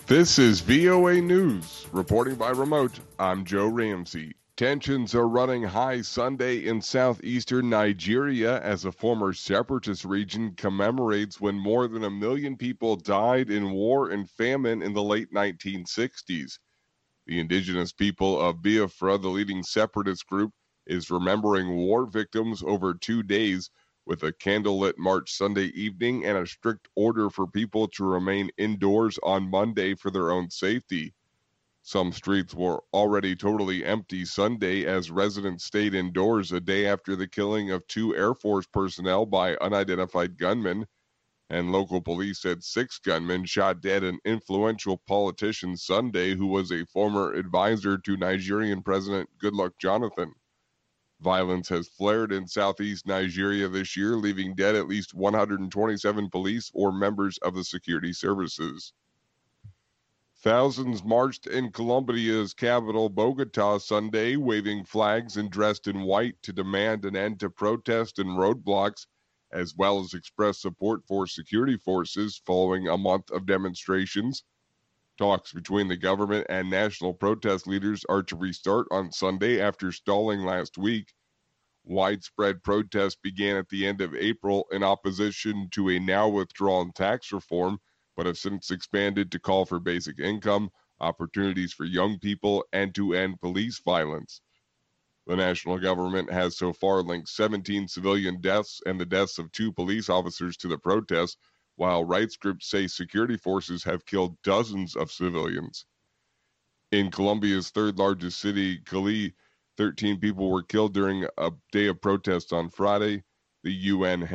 This is VOA News. Reporting by remote, I'm Joe Ramsey. Tensions are running high Sunday in southeastern Nigeria as a former separatist region commemorates when more than 1 million people died in war and famine in the late 1960s. The indigenous people of Biafra, the leading separatist group, is remembering war victims over 2 days with a candlelit march Sunday evening and a strict order for people to remain indoors on Monday for their own safety. Some streets were already totally empty Sunday as residents stayed indoors a day after the killing of 2 Air Force personnel by unidentified gunmen, and local police said 6 gunmen shot dead an influential politician Sunday who was a former advisor to Nigerian President Goodluck Jonathan. Violence has flared in southeast Nigeria this year, leaving dead at least 127 police or members of the security services. Thousands marched in Colombia's capital, Bogota, Sunday, waving flags and dressed in white to demand an end to protest and roadblocks, as well as express support for security forces following a month of demonstrations. Talks between the government and national protest leaders are to restart on Sunday after stalling last week. Widespread protests began at the end of April in opposition to a now withdrawn tax reform, but have since expanded to call for basic income, opportunities for young people, and to end police violence. The national government has so far linked 17 civilian deaths and the deaths of 2 police officers to the protests, while rights groups say security forces have killed dozens of civilians. In Colombia's third largest city, Cali, 13 people were killed during a day of protests on Friday. The UN